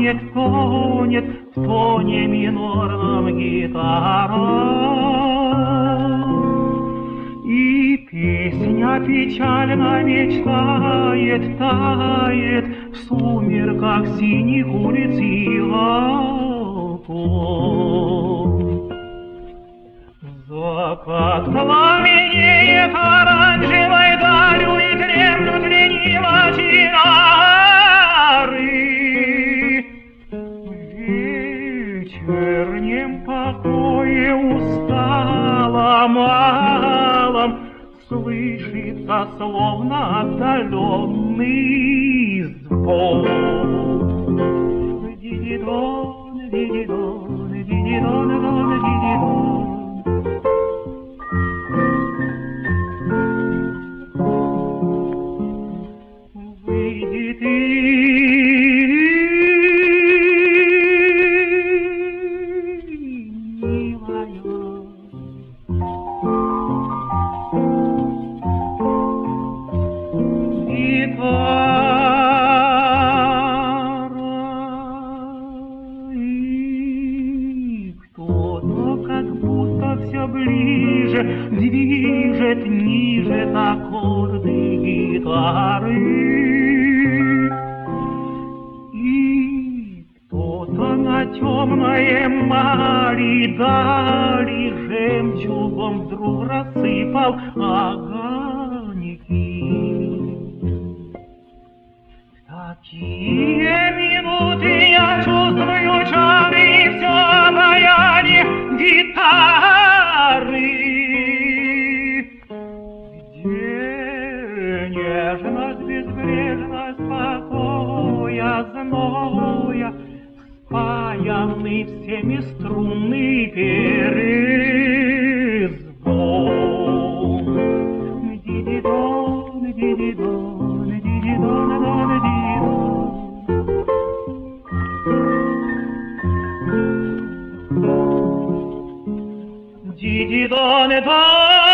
тонет, тонет в тоне минорном гитара. И песня печально мечтает, тает в сумерках синих улиц и голубов. Закат пламенеет оранжевой далью, и дремлют лениво чары. В вечернем покое усталом, малом слышится словно отдаленный звон. Дидидон, дидидон, дидидон, дидидон. Выйди ты, милая, гитара, и кто-то как будто все ближе движет ниже аккорды гитары. На темной эмали дали жемчугом вдруг рассыпал огоньки. В такие минуты я чувствую чары и все обаяние гитары. Где нежность, безбрежность покоя, зноя, спаянный всеми струнный перезвон. Дидидон, дидидон, дидидон, дидидон. Дидидон,